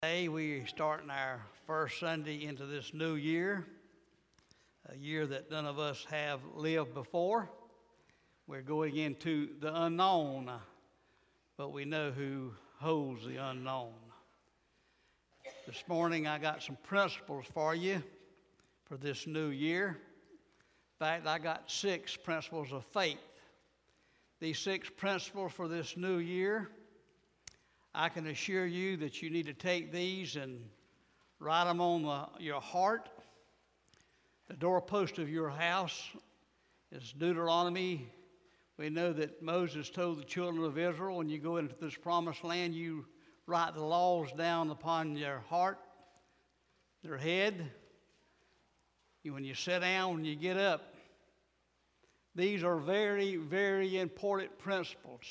Today we're starting our first Sunday into this new year, a year that none of us have lived before. We're going into the unknown, but we know who holds the unknown. This morning I got some principles for you for this new year. In fact, I got 6 principles of faith. These 6 principles for this new year, I can assure you that you need to take these and write them on your heart. The doorpost of your house is Deuteronomy. We know that Moses told the children of Israel, when you go into this promised land, you write the laws down upon your heart, their head. When you sit down, when you get up. These are very, very important principles.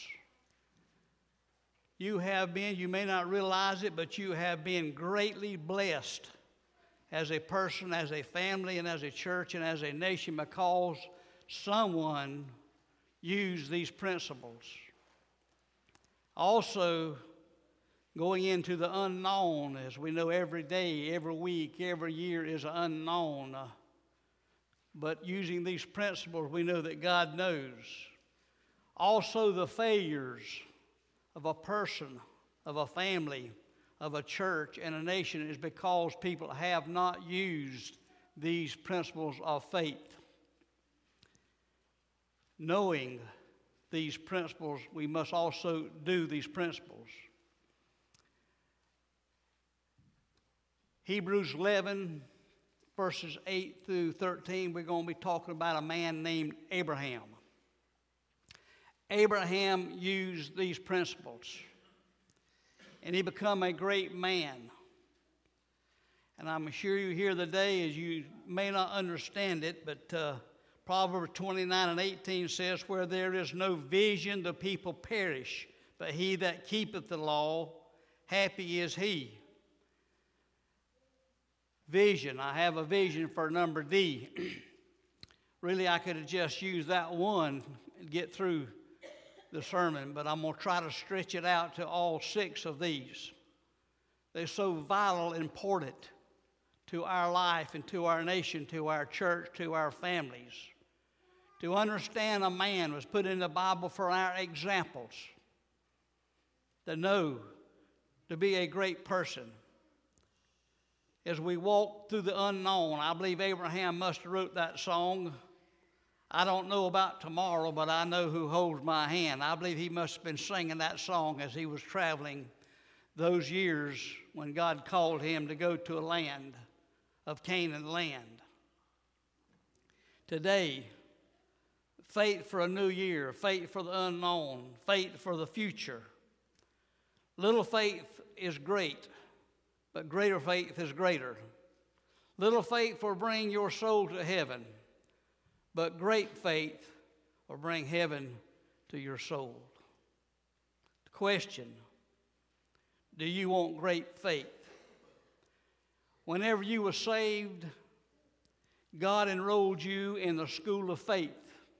You may not realize it, but you have been greatly blessed as a person, as a family, and as a church, and as a nation because someone used these principles. Also, going into the unknown, as we know every day, every week, every year is unknown. But using these principles, we know that God knows. Also, the failures of a person, of a family, of a church, and a nation is because people have not used these principles of faith. Knowing these principles, we must also do these principles. Hebrews 11, verses 8 through 13, we're going to be talking about a man named Abraham. Abraham used these principles, and he became a great man. And I'm sure you here today, as you may not understand it, but Proverbs 29 and 18 says, where there is no vision, the people perish, but he that keepeth the law, happy is he. Vision. I have a vision for number D. Really, I could have just used that one and get through the sermon, but I'm going to try to stretch it out to all 6 of these. They're so vital and important to our life and to our nation, to our church, to our families. To understand a man was put in the Bible for our examples. To know, to be a great person. As we walk through the unknown, I believe Abraham must have wrote that song. I don't know about tomorrow, but I know who holds my hand. I believe he must have been singing that song as he was traveling those years when God called him to go to a land of Canaan land. Today, faith for a new year, faith for the unknown, faith for the future. Little faith is great, but greater faith is greater. Little faith will bring your soul to heaven, but great faith will bring heaven to your soul. The question, do you want great faith? Whenever you were saved, God enrolled you in the school of faith.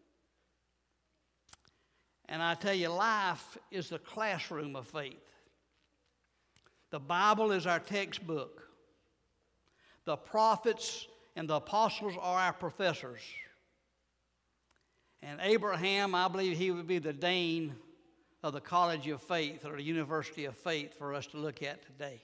And I tell you, life is the classroom of faith. The Bible is our textbook. The prophets and the apostles are our professors. And Abraham, I believe he would be the dean of the College of Faith or the University of Faith for us to look at today.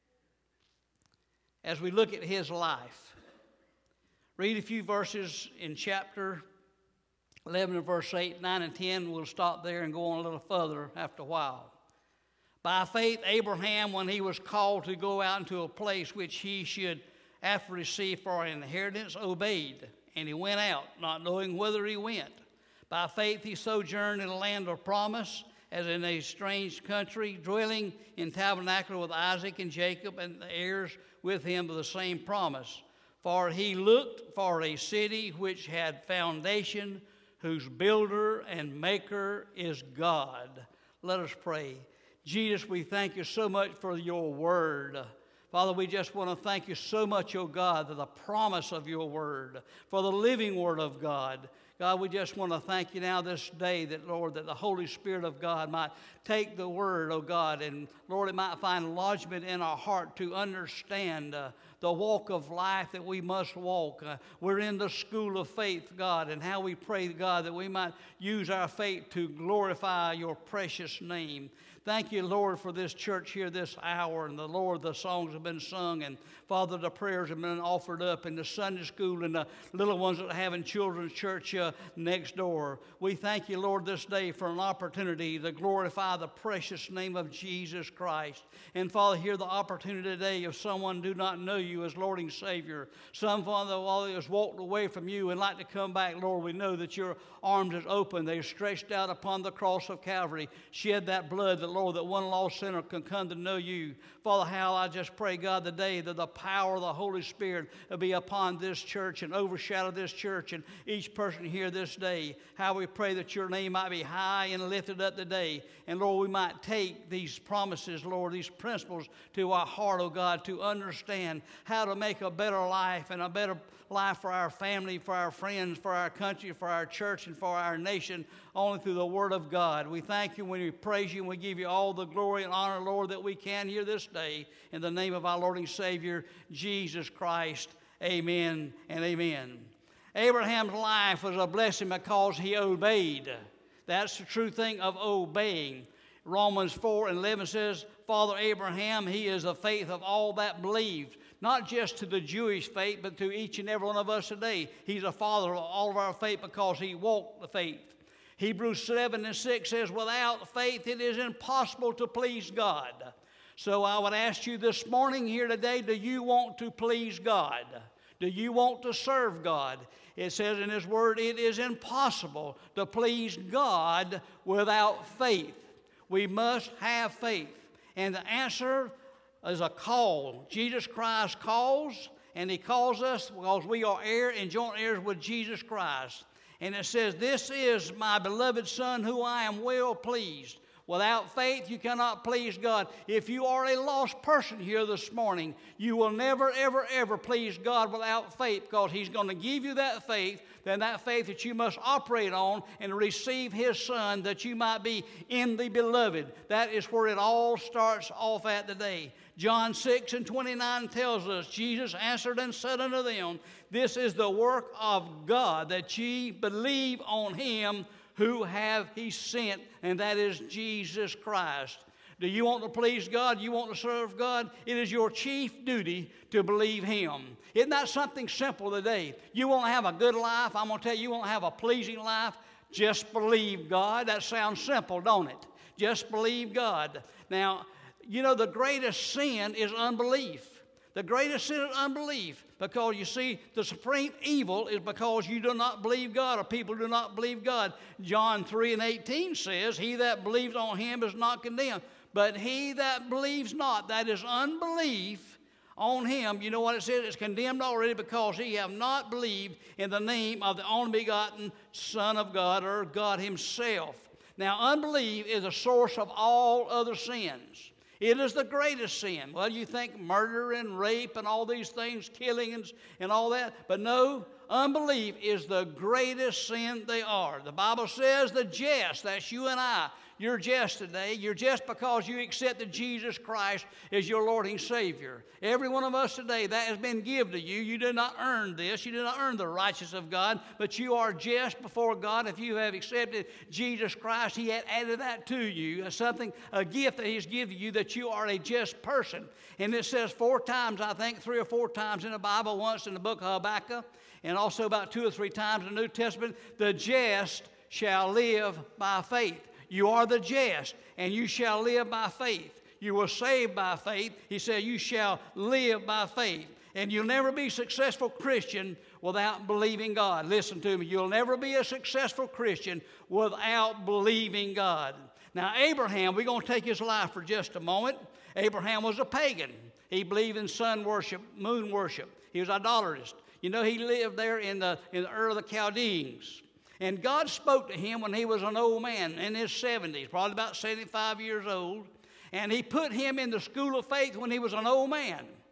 As we look at his life, read a few verses in chapter 11 and verse 8, 9, and 10. We'll stop there and go on a little further after a while. By faith, Abraham, when he was called to go out into a place which he should after receive for an inheritance, obeyed. And he went out, not knowing whither he went. By faith he sojourned in a land of promise, as in a strange country, dwelling in tabernacle with Isaac and Jacob, and the heirs with him of the same promise. For he looked for a city which had foundation, whose builder and maker is God. Let us pray. Jesus, we thank you so much for your word. Father, we just want to thank you so much, oh God, for the promise of your word, for the living word of God. God, we just want to thank you now this day that, Lord, that the Holy Spirit of God might take the word, oh God, and, Lord, it might find lodgment in our heart to understand the walk of life that we must walk. We're in the school of faith, God, and how we pray, God, that we might use our faith to glorify your precious name. Thank you, Lord, for this church here this hour. And the Lord, the songs have been sung. And, Father, the prayers have been offered up in the Sunday school and the little ones that are having children's church next door. We thank you, Lord, this day for an opportunity to glorify the precious name of Jesus Christ. And, Father, hear the opportunity today if someone do not know you as Lord and Savior. Some, Father, while they has walked away from you and like to come back, Lord, we know that your arms is open. They stretched out upon the cross of Calvary, shed that blood that, Lord, that one lost sinner can come to know you. Father, how I just pray, God, today that the power of the Holy Spirit will be upon this church and overshadow this church and each person here this day. How we pray that your name might be high and lifted up today. And, Lord, we might take these promises, Lord, these principles to our heart, oh God, to understand how to make a better life and a better life for our family, for our friends, for our country, for our church, and for our nation, only through the Word of God. We thank you when we praise you and we give you all the glory and honor, Lord, that we can here this day. In the name of our Lord and Savior, Jesus Christ, amen and amen. Abraham's life was a blessing because he obeyed. That's the true thing of obeying. Romans 4:11 says, Father Abraham, he is the faith of all that believed. Not just to the Jewish faith, but to each and every one of us today. He's a father of all of our faith because he walked the faith. Hebrews 7:6 says, without faith it is impossible to please God. So I would ask you this morning here today, do you want to please God? Do you want to serve God? It says in His Word, it is impossible to please God without faith. We must have faith. And the answer is a call. Jesus Christ calls, and He calls us because we are heir and joint heirs with Jesus Christ. And it says, this is my beloved Son, who I am well pleased. Without faith, you cannot please God. If you are a lost person here this morning, you will never, ever, ever please God without faith, because He's going to give you that faith, then that faith that you must operate on and receive His Son, that you might be in the beloved. That is where it all starts off at today. John 6:29 tells us, Jesus answered and said unto them, this is the work of God, that ye believe on Him who have He sent, and that is Jesus Christ. Do you want to please God? You want to serve God? It is your chief duty to believe Him. Isn't that something simple today? You want to have a good life? I'm going to tell you, you want to have a pleasing life? Just believe God. That sounds simple, don't it? Just believe God. Now, you know, the greatest sin is unbelief. The greatest sin is unbelief, because you see, the supreme evil is because you do not believe God, or people do not believe God. John 3:18 says, he that believes on Him is not condemned, but he that believes not, that is unbelief on Him, you know what it says? It's condemned already, because he have not believed in the name of the only begotten Son of God, or God Himself. Now, unbelief is the source of all other sins. It is the greatest sin. Well, you think murder and rape and all these things, killing and all that. But no, unbelief is the greatest sin they are. The Bible says the just, that's you and I. You're just today. You're just because you accepted Jesus Christ as your Lord and Savior. Every one of us today, that has been given to you. You did not earn this. You did not earn the righteousness of God, but you are just before God. If you have accepted Jesus Christ, He had added that to you, a gift that He's given you, that you are a just person. And it says 4 times, I think 3 or 4 times in the Bible, once in the book of Habakkuk, and also about 2 or 3 times in the New Testament, the just shall live by faith. You are the just, and you shall live by faith. You were saved by faith. He said you shall live by faith. And you'll never be a successful Christian without believing God. Listen to me. You'll never be a successful Christian without believing God. Now, Abraham, we're going to take his life for just a moment. Abraham was a pagan. He believed in sun worship, moon worship. He was idolatrous. You know, he lived there in the Ur of the Chaldeans. And God spoke to him when he was an old man in his 70s, probably about 75 years old. And He put him in the school of faith when he was an old man.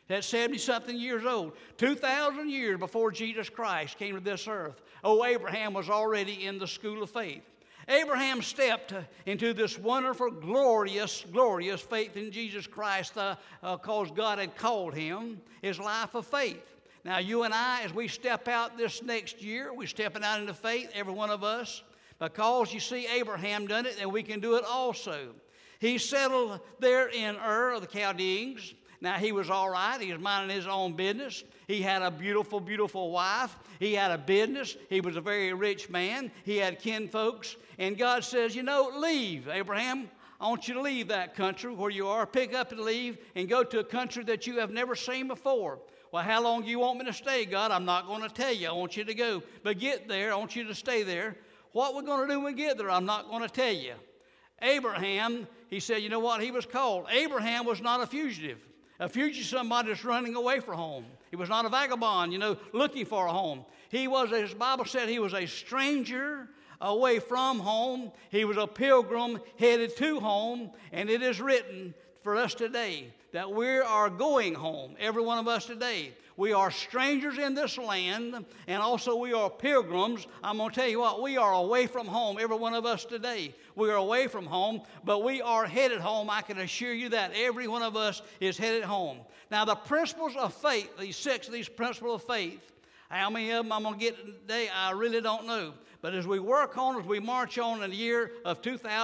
That's 70-something years old. 2,000 years before Jesus Christ came to this earth. Oh, Abraham was already in the school of faith. Abraham stepped into this wonderful, glorious faith in Jesus Christ because God had called him, his life of faith. Now, you and I, as we step out this next year, we're stepping out into faith, every one of us, because you see Abraham done it, and we can do it also. He settled there in Ur of the Chaldeans. Now, he was all right. He was minding his own business. He had a beautiful, beautiful wife. He had a business. He was a very rich man. He had kinfolks. And God says, leave, Abraham. I want you to leave that country where you are. Pick up and leave and go to a country that you have never seen before. Well, how long do you want me to stay, God? I'm not going to tell you. I want you to go. But get there. I want you to stay there. What we're going to do when we get there, I'm not going to tell you. Abraham, he said, you know what? He was called. Abraham was not a fugitive. A fugitive is somebody that's running away from home. He was not a vagabond, looking for a home. He was, as the Bible said, he was a stranger away from home. He was a pilgrim headed to home. And it is written for us today that we are going home, every one of us today. We are strangers in this land, and also we are pilgrims. I'm going to tell you what, we are away from home, every one of us today. We are away from home, but we are headed home. I can assure you that every one of us is headed home. Now, the principles of faith, these principles of faith, how many of them I'm going to get today, I really don't know. But as we work on, as we march on in the year of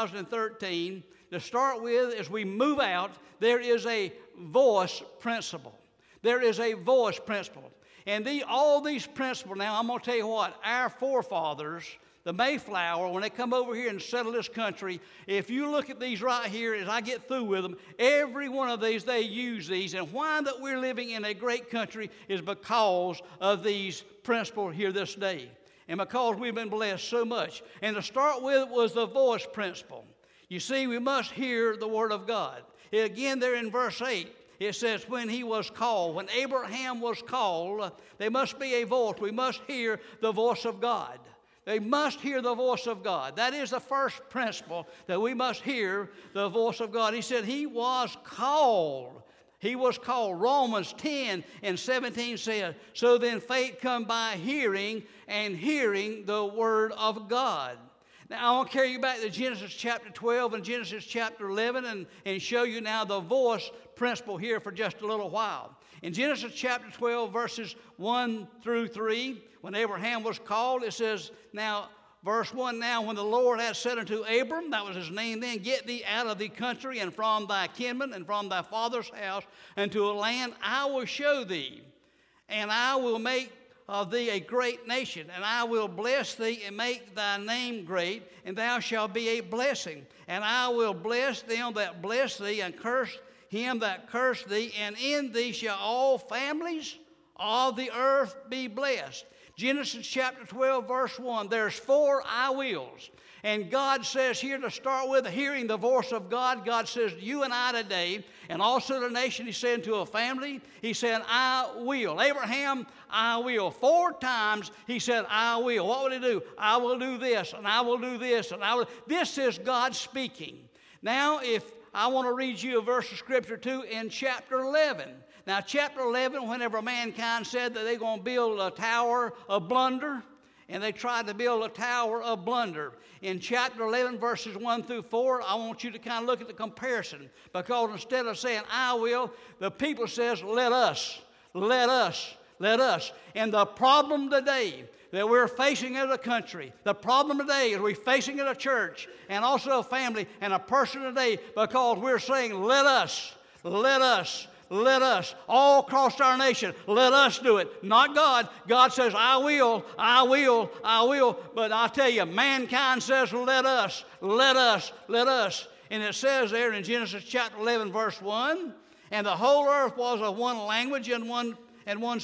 2013, to start with, as we move out, there is a voice principle. There is a voice principle. And all these principles, now I'm going to tell you what, our forefathers, the Mayflower, when they come over here and settle this country, if you look at these right here, as I get through with them, every one of these, they use these. And why that we're living in a great country is because of these principles here this day. And because we've been blessed so much. And to start with was the voice principle. You see, we must hear the Word of God. Again, there in verse 8, it says, when he was called, when Abraham was called, there must be a voice. We must hear the voice of God. They must hear the voice of God. That is the first principle, that we must hear the voice of God. He said he was called. He was called. Romans 10 and 17 says, so then faith come by hearing, and hearing the Word of God. Now, I want to carry you back to Genesis chapter 12 and Genesis chapter 11 and show you now the voice principle here for just a little while. In Genesis chapter 12, verses 1 through 3, when Abraham was called, it says, now, verse 1, now when the Lord had said unto Abram, that was his name then, get thee out of the country and from thy kinsmen and from thy father's house unto a land I will show thee, and I will make of thee a great nation, and I will bless thee and make thy name great, and thou shalt be a blessing. And I will bless them that bless thee, and curse him that curse thee, and in thee shall all families of the earth be blessed. Genesis chapter 12, verse 1, there's 4 I wills. And God says here to start with, hearing the voice of God, God says to you and I today, and also the nation, he said to a family, he said, I will. Abraham, I will. 4 times he said, I will. What would he do? I will do this, and I will do this, and I will. This is God speaking. Now, if I want to read you a verse of Scripture too in chapter 11. Now, chapter 11, whenever mankind said that they're going to build a tower of blunder, and they tried to build a tower of blunder. In chapter 11, verses 1 through 4, I want you to kind of look at the comparison. Because instead of saying, I will, the people says, let us, let us, let us. And the problem today that we're facing as a country, the problem today is we're facing as a church and also a family and a person today because we're saying, let us, let us. Let us, all across our nation, let us do it. Not God. God says, I will, I will, I will. But I tell you, mankind says, let us, let us, let us. And it says there in Genesis chapter 11, verse 1, and the whole earth was of one language and one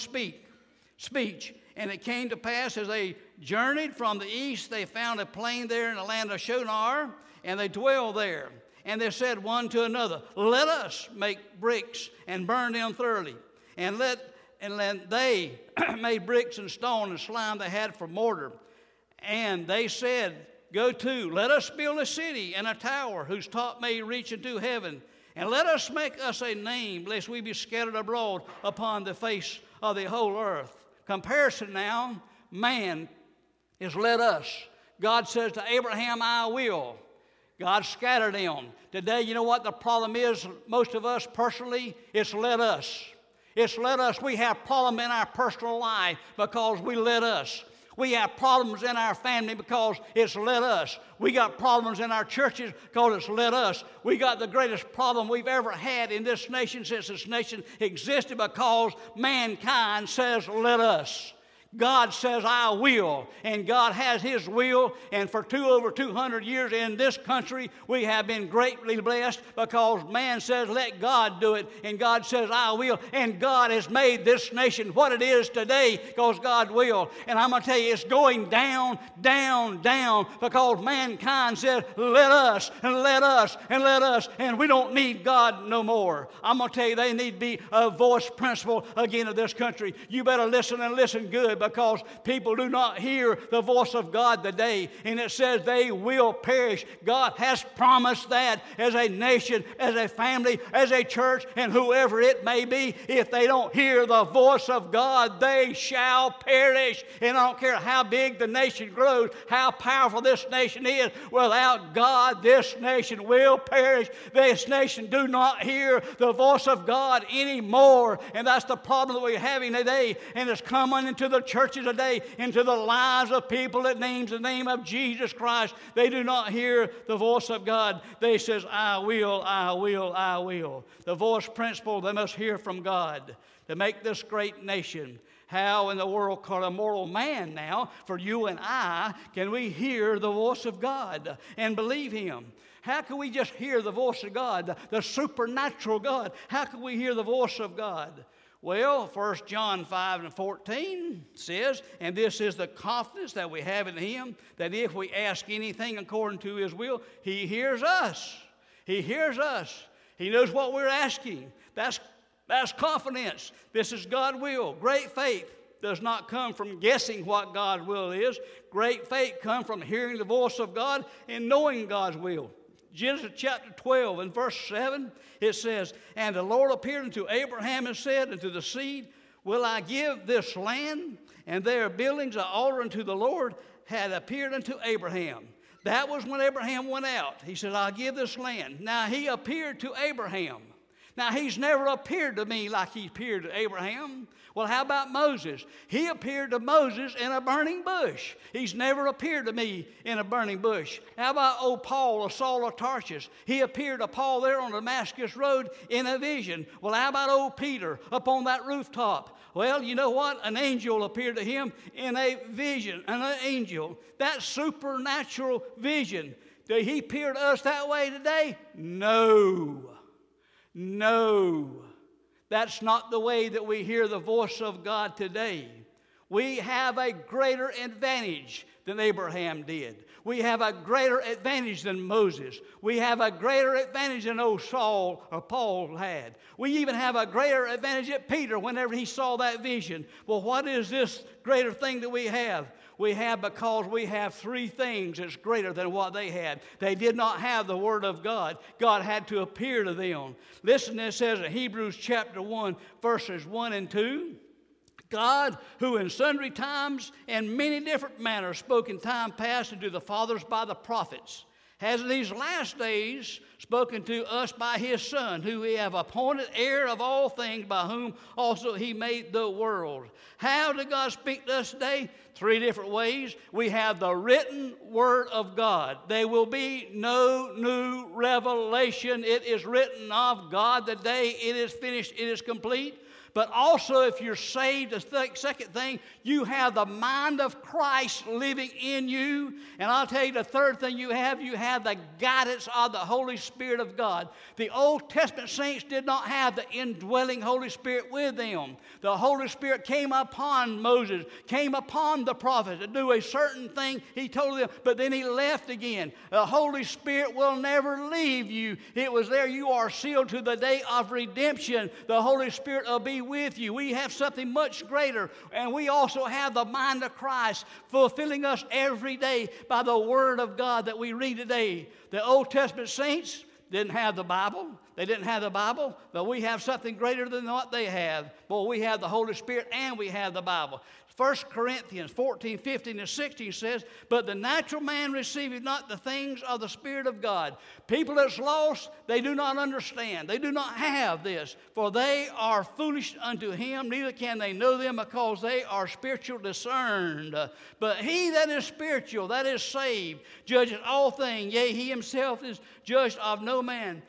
speech. And it came to pass as they journeyed from the east, they found a plain there in the land of Shinar, and they dwelled there. And they said one to another, let us make bricks and burn them thoroughly. And they made bricks and stone and slime they had for mortar. And they said, go to, let us build a city and a tower whose top may reach into heaven. And let us make us a name, lest we be scattered abroad upon the face of the whole earth. Comparison now, man is let us. God says to Abraham, I will. God scattered them. Today, you know what the problem is? Most of us personally, it's let us. It's let us. We have problem in our personal life because we let us. We have problems in our family because it's let us. We got problems in our churches because it's let us. We got the greatest problem we've ever had in this nation since this nation existed because mankind says let us. God says, I will, and God has His will, and for over 200 years in this country, we have been greatly blessed because man says, let God do it, and God says, I will, and God has made this nation what it is today because God will. And I'm going to tell you, it's going down, down, down because mankind says, let us, and let us, and let us, and we don't need God no more. I'm going to tell you, they need to be a voice principle again of this country. You better listen and listen good, because people do not hear the voice of God today. And it says they will perish. God has promised that as a nation, as a family, as a church, and whoever it may be, if they don't hear the voice of God, they shall perish. And I don't care how big the nation grows, how powerful this nation is, without God, this nation will perish. This nation do not hear the voice of God anymore. And that's the problem that we're having today. And it's coming into the churches today, into the lives of people that names the name of Jesus Christ. They do not hear the voice of God. They says, I will, I will, I will. The voice principle, they must hear from God to make this great nation. How in the world called a mortal man now, for you and I, can we hear the voice of God and believe Him? How can we just hear the voice of God, the supernatural God? How can we hear the voice of God? Well, 1 John 5:14 says, and this is the confidence that we have in Him, that if we ask anything according to His will, He hears us. He hears us. He knows what we're asking. That's confidence. This is God's will. Great faith does not come from guessing what God's will is. Great faith comes from hearing the voice of God and knowing God's will. Genesis chapter 12 and verse 7, it says, and the Lord appeared unto Abraham and said unto the seed, will I give this land? And their buildings an altar unto the Lord had appeared unto Abraham. That was when Abraham went out. He said, I'll give this land. Now he appeared to Abraham. Now he's never appeared to me like he appeared to Abraham. Well, how about Moses? He appeared to Moses in a burning bush. He's never appeared to me in a burning bush. How about old Paul or Saul of Tarsus? He appeared to Paul there on the Damascus Road in a vision. Well, how about old Peter up on that rooftop? Well, you know what? An angel appeared to him in a vision. An angel. That supernatural vision. Did he appear to us that way today? No. No. That's not the way that we hear the voice of God today. We have a greater advantage than Abraham did. We have a greater advantage than Moses. We have a greater advantage than old Saul or Paul had. We even have a greater advantage than Peter whenever he saw that vision. Well, what is this greater thing that we have? We have because we have three things that's greater than what they had. They did not have the Word of God. God had to appear to them. Listen, it says in Hebrews chapter 1, verses 1 and 2, God, who in sundry times and many different manners spoke in time past unto the fathers by the prophets, has in these last days spoken to us by His Son, who He have appointed heir of all things, by whom also He made the world. How did God speak to us today? Three different ways. We have the written Word of God. There will be no new revelation. It is written of God the day it is finished, it is complete. But also, if you're saved, the second thing, you have the mind of Christ living in you. And I'll tell you the third thing you have the guidance of the Holy Spirit of God. The Old Testament saints did not have the indwelling Holy Spirit with them. The Holy Spirit came upon Moses, came upon the prophets to do a certain thing He told them, but then He left again. The Holy Spirit will never leave you. It was there. You are sealed to the day of redemption. The Holy Spirit will be with you. We have something much greater, and we also have the mind of Christ fulfilling us every day by the Word of God that we read today. The Old Testament saints didn't have the Bible. They didn't have the Bible, but we have something greater than what they have. Boy, we have the Holy Spirit and we have the Bible. 1 Corinthians 14, 15, and 16 says, but the natural man receiveth not the things of the Spirit of God. People that's lost, they do not understand. They do not have this. For they are foolish unto him, neither can they know them, because they are spiritual discerned. But he that is spiritual, that is saved, judges all things. Yea, he himself is judged of no man.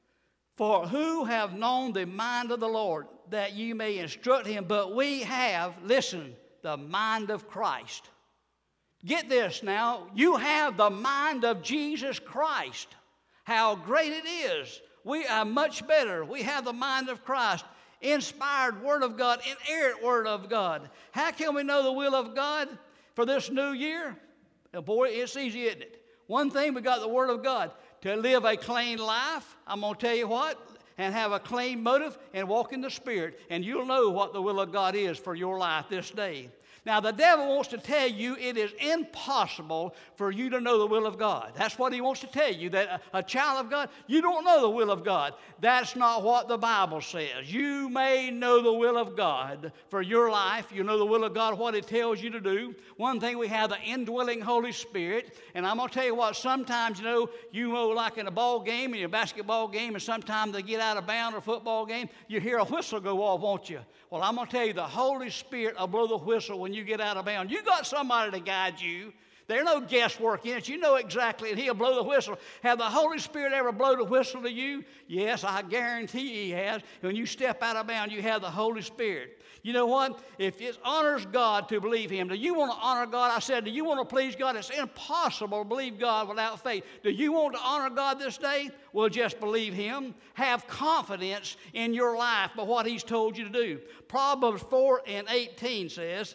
For who have known the mind of the Lord, that ye may instruct him? But we have, listen, the mind of Christ. Get this now. You have the mind of Jesus Christ. How great it is. We are much better. We have the mind of Christ. Inspired Word of God, inerrant Word of God. How can we know the will of God for this new year? Boy, it's easy, isn't it? One thing, we got the Word of God. To live a clean life, I'm going to tell you what, and have a clean motive and walk in the Spirit, and you'll know what the will of God is for your life this day. Now, the devil wants to tell you it is impossible for you to know the will of God. That's what he wants to tell you, that a child of God, you don't know the will of God. That's not what the Bible says. You may know the will of God for your life. You know the will of God, what it tells you to do. One thing, we have the indwelling Holy Spirit. And I'm going to tell you what, sometimes, you know, like in a ball game, in a basketball game, and sometimes they get out of bounds or a football game, you hear a whistle go off, won't you? Well, I'm going to tell you, the Holy Spirit will blow the whistle when you get out of bounds. You got somebody to guide you. There's no guesswork in it. You know exactly, and he'll blow the whistle. Have the Holy Spirit ever blown the whistle to you? Yes, I guarantee he has. When you step out of bounds, you have the Holy Spirit. You know what? If it honors God to believe him, do you want to honor God? I said, do you want to please God? It's impossible to believe God without faith. Do you want to honor God this day? Well, just believe him. Have confidence in your life by what he's told you to do. Proverbs 4 and 18 says,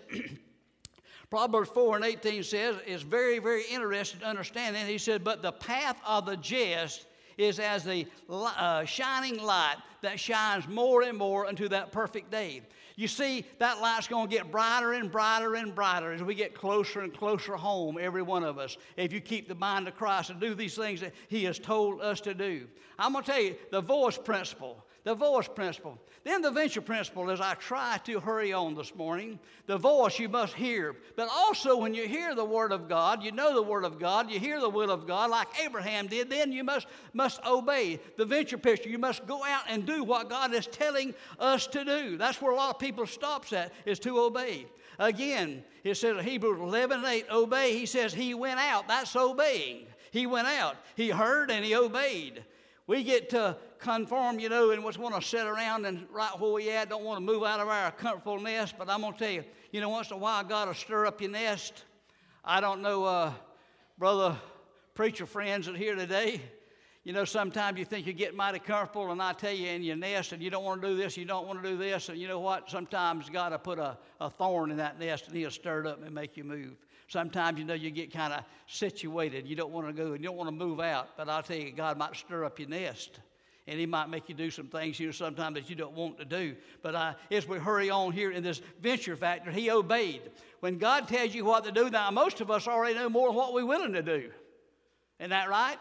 Proverbs 4 and 18 says, is very, very interesting to understand it. He said, but the path of the just is as the shining light that shines more and more unto that perfect day. You see, that light's going to get brighter and brighter and brighter as we get closer and closer home, every one of us, if you keep the mind of Christ and do these things that he has told us to do. I'm going to tell you, the voice principle. The voice principle. Then the venture principle, as I try to hurry on this morning, the voice you must hear. But also when you hear the Word of God, you know the Word of God, you hear the will of God like Abraham did, then you must obey. The venture picture, you must go out and do what God is telling us to do. That's where a lot of people stops at, is to obey. Again, it says in Hebrews 11:8, obey. He says he went out. That's obeying. He went out. He heard and he obeyed. We get to conform, and just want to sit around and right where we at, don't want to move out of our comfortable nest. But I'm going to tell you, once in a while, God will stir up your nest. I don't know, brother preacher friends that are here today. Sometimes you think you get mighty comfortable, and I tell you, in your nest, and you don't want to do this, you don't want to do this, and you know what? Sometimes God will put a thorn in that nest, and he'll stir it up and make you move. Sometimes, you get kind of situated. You don't want to go, and you don't want to move out. But I'll tell you, God might stir up your nest, and he might make you do some things, sometimes that you don't want to do. But as we hurry on here in this venture factor, he obeyed. When God tells you what to do, now most of us already know more than what we're willing to do. Isn't that right?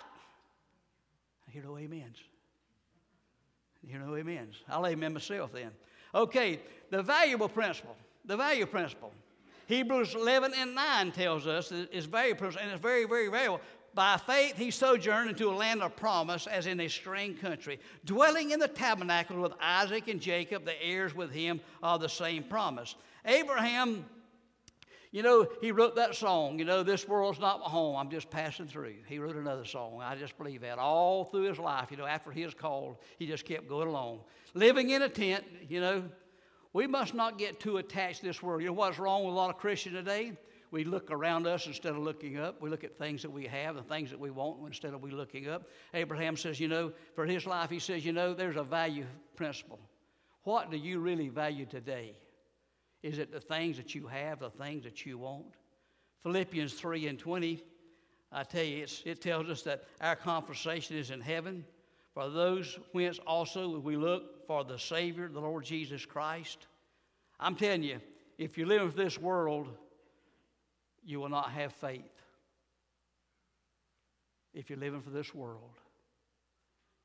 I hear no amens. I hear no amens. I'll amen myself then. Okay, the valuable principle. The value principle. Hebrews 11 and 9 tells us it's very principle, and it's very, very valuable. By faith he sojourned into a land of promise, as in a strange country, dwelling in the tabernacle with Isaac and Jacob, the heirs with him of the same promise. Abraham, he wrote that song, this world's not my home, I'm just passing through. He wrote another song. I just believe that. All through his life, after he was called, he just kept going along. Living in a tent, we must not get too attached to this world. What's wrong with a lot of Christians today? We look around us instead of looking up. We look at things that we have and things that we want instead of we looking up. Abraham says, for his life, he says, there's a value principle. What do you really value today? Is it the things that you have, the things that you want? Philippians 3 and 20, I tell you, it tells us that our conversation is in heaven. For those whence also we look for the Savior, the Lord Jesus Christ. I'm telling you, if you live in this world, you will not have faith. If you're living for this world,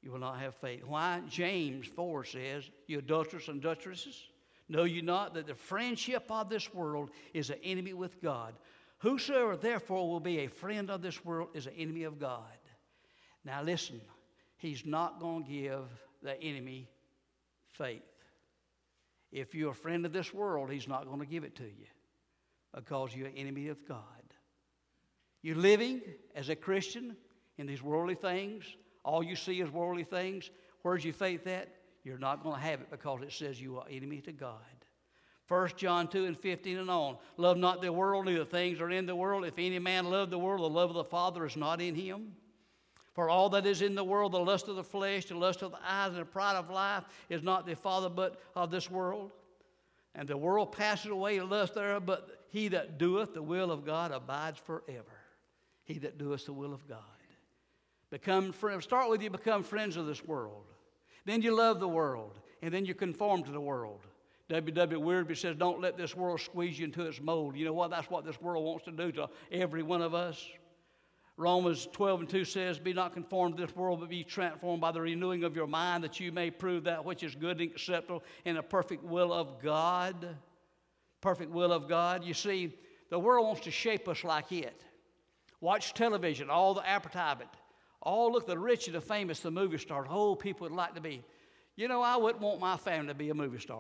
You will not have faith. Why? James 4 says, you adulterers and adulteresses, know you not that the friendship of this world is an enemy with God? Whosoever therefore will be a friend of this world is an enemy of God. Now listen, he's not going to give the enemy faith. If you're a friend of this world, he's not going to give it to you because you're an enemy of God. You're living as a Christian in these worldly things. All you see is worldly things. Where's your faith at? You're not going to have it because it says you are enemy to God. 1 John 2 and 15 and on. Love not the world, neither things are in the world. If any man love the world, the love of the Father is not in him. For all that is in the world, the lust of the flesh, the lust of the eyes, and the pride of life, is not the Father but of this world. And the world passes away, and lust thereof, but he that doeth the will of God abides forever. He that doeth the will of God. Become friends. Start with you become friends of this world. Then you love the world, and then you conform to the world. W.W. Weirby says, don't let this world squeeze you into its mold. You know what? That's what this world wants to do to every one of us. Romans 12 and 2 says, be not conformed to this world, but be transformed by the renewing of your mind, that you may prove that which is good and acceptable and the perfect will of God. Perfect will of God. You see, the world wants to shape us like it. Watch television, all the advertisement. Oh, look, the rich and the famous, the movie stars. Oh, people would like to be. You know, I wouldn't want my family to be a movie star.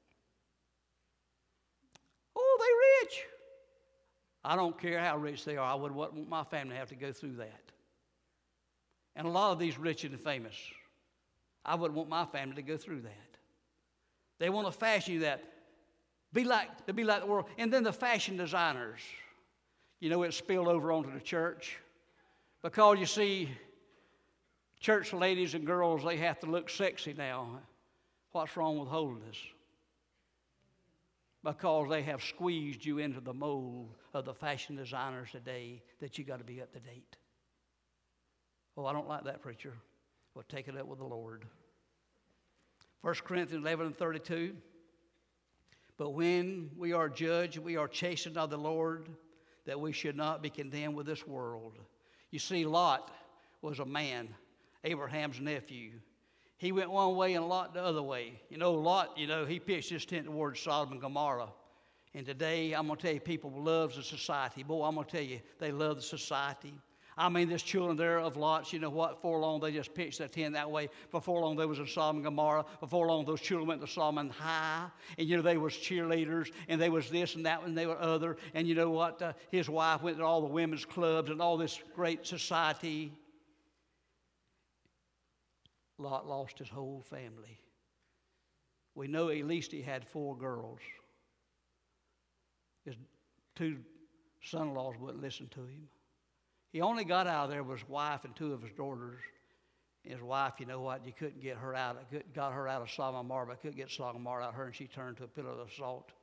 Oh, they rich. I don't care how rich they are. I wouldn't want my family to have to go through that. And a lot of these rich and famous, I wouldn't want my family to go through that. They want to fashion that. To be like the world. And then the fashion designers. You know, it spilled over onto the church. Because you see, church ladies and girls, they have to look sexy now. What's wrong with holiness? Because they have squeezed you into the mold of the fashion designers today that you got to be up to date. Oh, I don't like that, preacher. Well, take it up with the Lord. 1 Corinthians 11 and 32. But when we are judged, we are chastened of the Lord, that we should not be condemned with this world. You see, Lot was a man, Abraham's nephew. He went one way and Lot the other way. You know, Lot, he pitched his tent towards Sodom and Gomorrah. And today, I'm going to tell you, people love the society. Boy, I'm going to tell you, they love the society. I mean, there's children there of Lot's, you know what, before long they just pitched their tent that way. Before long they was in Sodom and Gomorrah. Before long those children went to Solomon High. And, they was cheerleaders, and they was this and that, and they were other. And you know what, his wife went to all the women's clubs and all this great society. Lot lost his whole family. We know at least he had 4 girls. His 2 son-in-laws wouldn't listen to him. He only got out of there with his wife and 2 of his daughters. And his wife, you know what, you couldn't get her out. Got her out of Sodom and Gomorrah, but couldn't get Sodom and Gomorrah out of her, and she turned to a pillar of salt.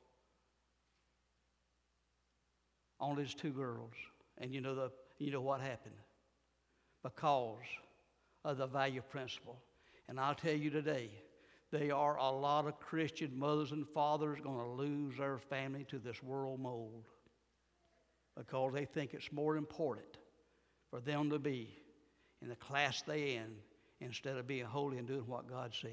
Only his 2 girls. And you know what happened? Because of the value principle. And I'll tell you today, there are a lot of Christian mothers and fathers going to lose their family to this world mold because they think it's more important for them to be in the class they in instead of being holy and doing what God says.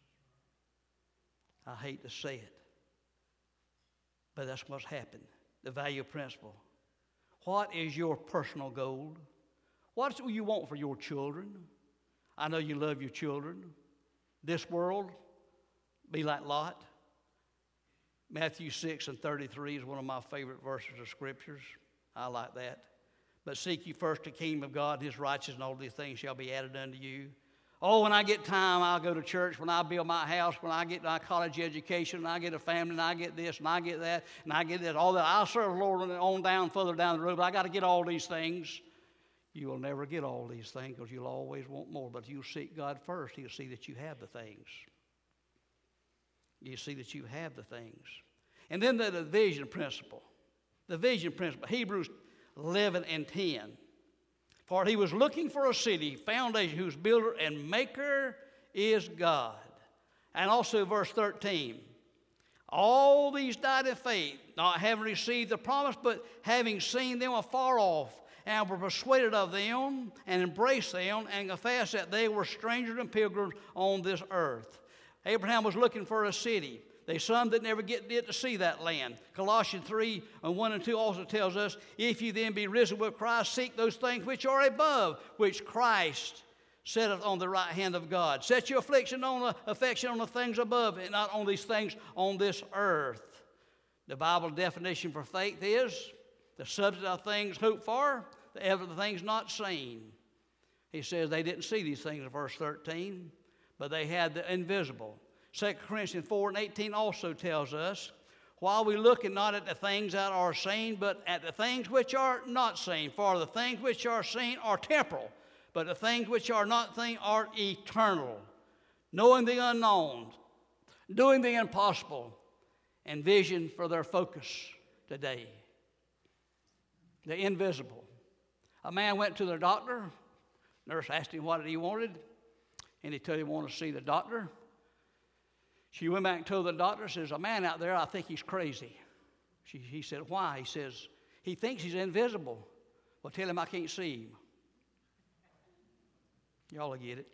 I hate to say it, but that's what's happened. The value principle. What is your personal goal? What do you want for your children? I know you love your children. This world, be like Lot. Matthew 6 and 33 is one of my favorite verses of scriptures. I like that. But seek ye first the kingdom of God and his righteousness, and all these things shall be added unto you. Oh, when I get time, I'll go to church. When I build my house, when I get my college education, when I get a family, and I get this, and I get that, and I get this, all that. I'll serve the Lord on down, further down the road, but I got to get all these things. You will never get all these things because you'll always want more. But if you seek God first, he'll see that you have the things. You see that you have the things. And then the vision principle. The vision principle. Hebrews 11 and 10. For he was looking for a city, foundation, whose builder and maker is God. And also verse 13. All these died in faith, not having received the promise, but having seen them afar off, and were persuaded of them, and embraced them, and confessed that they were strangers and pilgrims on this earth. Abraham was looking for a city. There's some that never get to see that land. Colossians 3 and 1 and 2 also tells us, if you then be risen with Christ, seek those things which are above, which Christ sitteth on the right hand of God. Set your affection on the things above, and not on these things on this earth. The Bible definition for faith is the substance of things hoped for, the evidence of things not seen. He says they didn't see these things in verse 13, but they had the invisible. 2 Corinthians 4 and 18 also tells us, while we look not at the things that are seen, but at the things which are not seen. For the things which are seen are temporal, but the things which are not seen are eternal. Knowing the unknown, doing the impossible, and vision for their focus today. The invisible. A man went to the doctor. Nurse asked him what he wanted, and he told him he wanted to see the doctor. She went back and told the doctor, says, a man out there, I think he's crazy. He said, why? He says, he thinks he's invisible. Well, tell him I can't see him. Y'all will get it.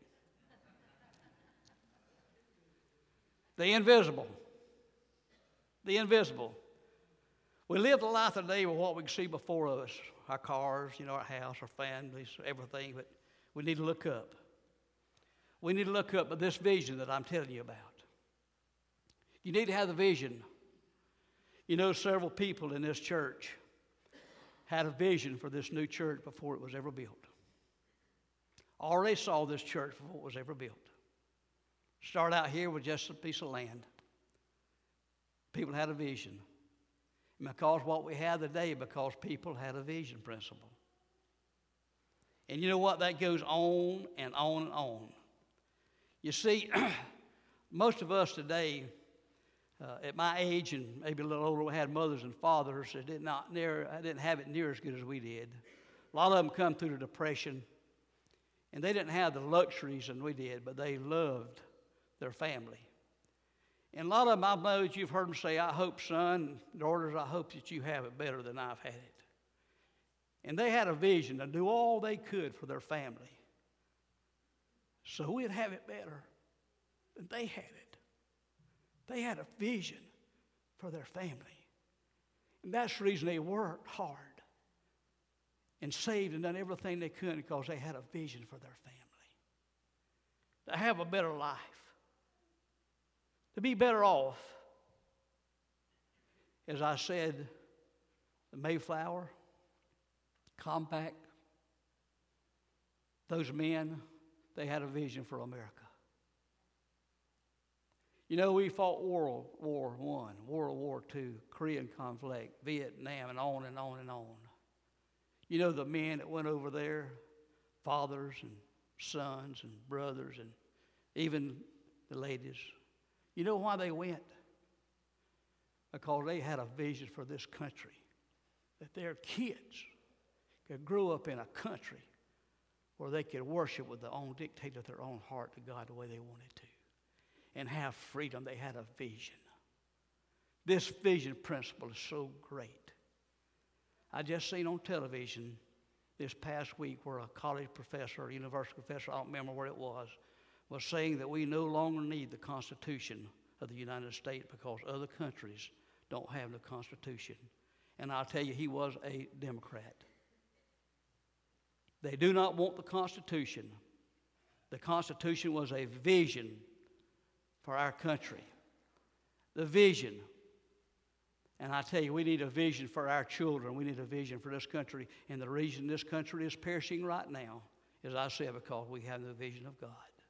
The invisible. The invisible. We live the life of the day with what we can see before us. Our cars, our house, our families, everything. But we need to look up. We need to look up at this vision that I'm telling you about. You need to have the vision. Several people in this church had a vision for this new church before it was ever built. Already saw this church before it was ever built. Start out here with just a piece of land. People had a vision. And because what we have today, because people had a vision principle. And you know what? That goes on and on and on. You see, most of us today, at my age and maybe a little older, we had mothers and fathers that didn't have it near as good as we did. A lot of them come through the Depression, and they didn't have the luxuries that we did, but they loved their family. And a lot of them, I know that you've heard them say, I hope, son, daughters, I hope that you have it better than I've had it. And they had a vision to do all they could for their family, so we'd have it better than they had it. They had a vision for their family. And that's the reason they worked hard and saved and done everything they could, because they had a vision for their family. To have a better life. To be better off. As I said, the Mayflower Compact, those men, they had a vision for America. We fought World War I, World War II, Korean conflict, Vietnam, and on and on and on. The men that went over there, fathers and sons and brothers and even the ladies. You know why they went? Because they had a vision for this country, that their kids could grow up in a country where they could worship with their own dictate of their own heart to God the way they wanted to. And have freedom. They had a vision. This vision principle is so great. I just seen on television this past week where a college professor, a university professor, I don't remember where it was saying that we no longer need the Constitution of the United States because other countries don't have the Constitution. And I'll tell you, he was a Democrat. They do not want the Constitution. The Constitution was a vision for our country. The vision. And I tell you, we need a vision for our children. We need a vision for this country. And the reason this country is perishing right now, as I said, because we have the vision of God.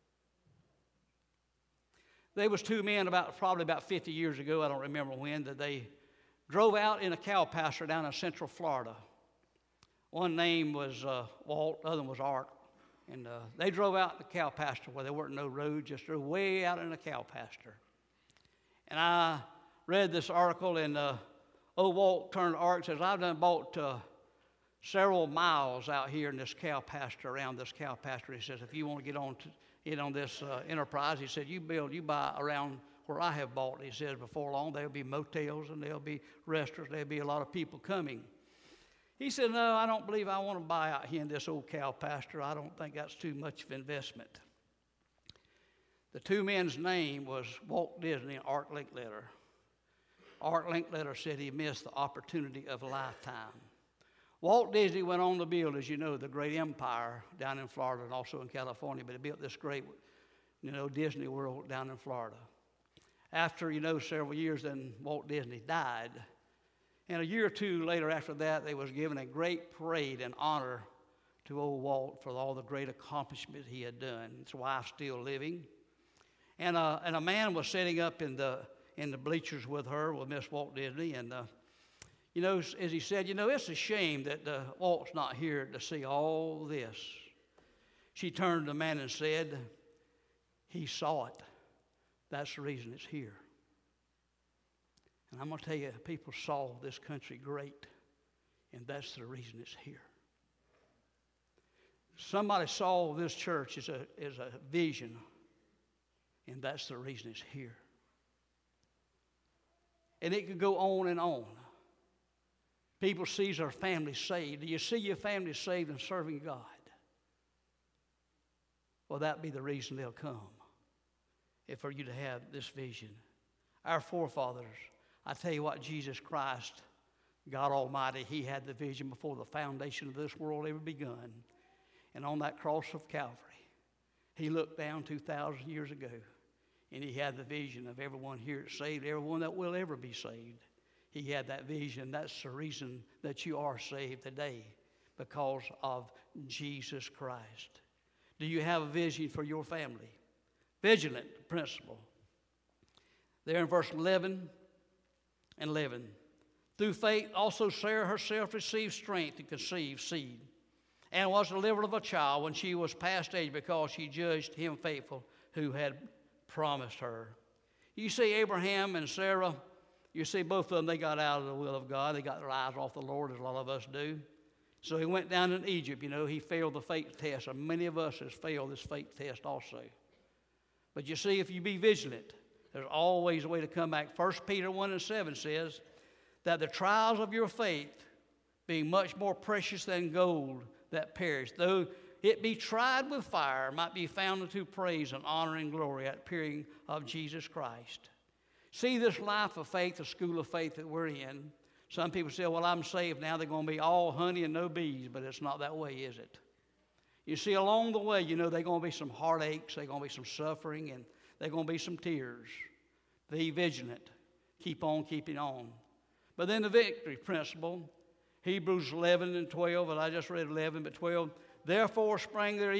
There was two men probably about 50 years ago, I don't remember when, that they drove out in a cow pasture down in central Florida. One name was Walt, the other one was Art. And they drove out in the cow pasture where there weren't no roads, just drove way out in the cow pasture. And I read this article, and old Walt turned to Art and says, I've done bought several miles out here in this cow pasture, around this cow pasture. He says, if you want to get on this enterprise, he said, you buy around where I have bought. He says, before long, there'll be motels and there'll be restaurants. There'll be a lot of people coming. He said, no, I don't believe I want to buy out here in this old cow pasture. I don't think that's too much of investment. The two men's name was Walt Disney and Art Linkletter. Art Linkletter said he missed the opportunity of a lifetime. Walt Disney went on to build, as you know, the great empire down in Florida and also in California, but he built this great, Disney World down in Florida. After, several years, then Walt Disney died. And a year or two later after that, they was given a great parade in honor to old Walt for all the great accomplishments he had done. His wife's still living. And a man was sitting up in the bleachers with her, with Miss Walt Disney. And, as he said, it's a shame that Walt's not here to see all this. She turned to the man and said, he saw it. That's the reason it's here. And I'm going to tell you, people saw this country great, and that's the reason it's here. Somebody saw this church as a vision, and that's the reason it's here. And it could go on and on. People sees our family saved. Do you see your family saved and serving God? Well, that'd be the reason they'll come, if for you to have this vision. Our forefathers, I tell you what, Jesus Christ, God Almighty, He had the vision before the foundation of this world ever begun. And on that cross of Calvary, He looked down 2,000 years ago, and He had the vision of everyone here saved, everyone that will ever be saved. He had that vision. That's the reason that you are saved today, because of Jesus Christ. Do you have a vision for your family? Vigilant principle. There in verse 11 and 11. Through faith also Sarah herself received strength to conceive seed, and was delivered of a child when she was past age, because she judged him faithful who had promised her. You see Abraham and Sarah, you see both of them, they got out of the will of God. They got their eyes off the Lord, as a lot of us do. So he went down in Egypt. He failed the faith test, and many of us has failed this faith test also. But you see, if you be vigilant, there's always a way to come back. 1 Peter 1:7 says that the trials of your faith, being much more precious than gold that perish, though it be tried with fire, might be found unto praise and honor and glory at the appearing of Jesus Christ. See this life of faith, the school of faith that we're in. Some people say, well, I'm saved now. They're going to be all honey and no bees, but it's not that way, is it? You see, along the way, there's going to be some heartaches, there's going to be some suffering, and there's going to be some tears. Be vigilant. Keep on keeping on. But then the victory principle, Hebrews 11 and 12, and I just read 11, but 12. Therefore sprang there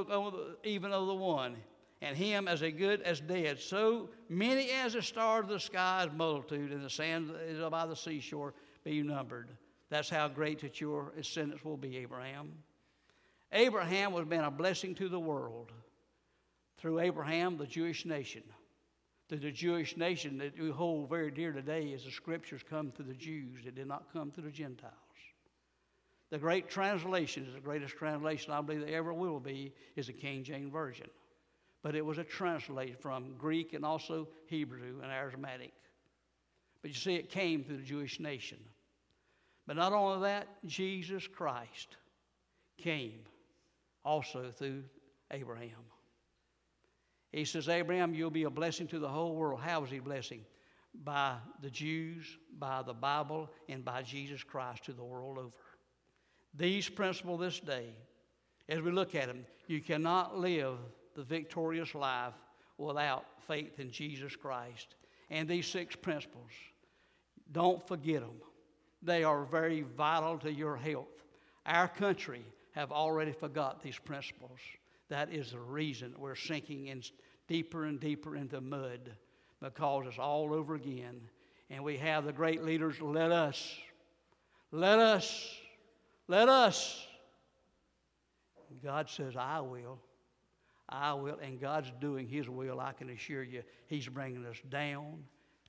even of the one, and him as a good as dead. So many as the stars of the sky is multitude, and the sand is by the seashore be numbered. That's how great that your descendants will be, Abraham. Abraham was been a blessing to the world. Through Abraham, the Jewish nation. Through the Jewish nation that we hold very dear today, as the scriptures come to the Jews. It did not come to the Gentiles. The great translation is the greatest translation I believe there ever will be, is the King James Version. But it was a translation from Greek and also Hebrew and Aramaic. But you see, it came through the Jewish nation. But not only that, Jesus Christ came also through Abraham. He says, Abraham, you'll be a blessing to the whole world. How is he blessing? By the Jews, by the Bible, and by Jesus Christ to the world over. These principles this day, as we look at them, you cannot live the victorious life without faith in Jesus Christ. And these 6 principles, don't forget them. They are very vital to your health. Our country have already forgot these principles. That is the reason we're sinking in deeper and deeper into mud, because it's all over again. And we have the great leaders, let us. God says, I will. And God's doing His will, I can assure you. He's bringing us down,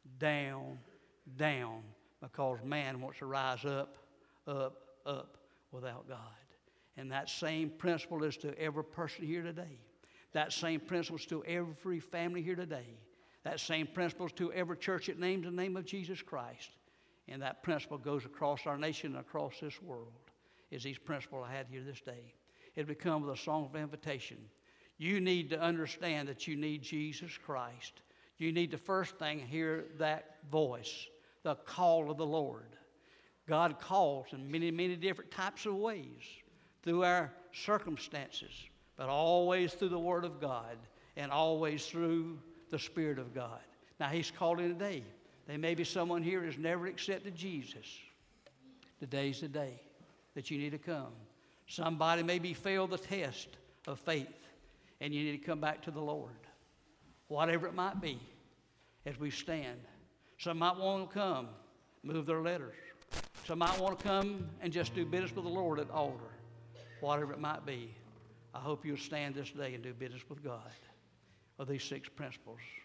because man wants to rise up without God. And that same principle is to every person here today. That same principle is to every family here today. That same principle is to every church that names the name of Jesus Christ. And that principle goes across our nation and across this world, is these principles I had here this day. It becomes a song of invitation. You need to understand that you need Jesus Christ. You need to first thing hear that voice, the call of the Lord. God calls in many, many different types of ways through our circumstances, but always through the Word of God and always through the Spirit of God. Now, He's calling today. There may be someone here who has never accepted Jesus. Today's the day that you need to come. Somebody maybe failed the test of faith, and you need to come back to the Lord. Whatever it might be, as we stand. Some might want to come, move their letters. Some might want to come and just do business with the Lord at the altar. Whatever it might be, I hope you'll stand this day and do business with God of these 6 principles.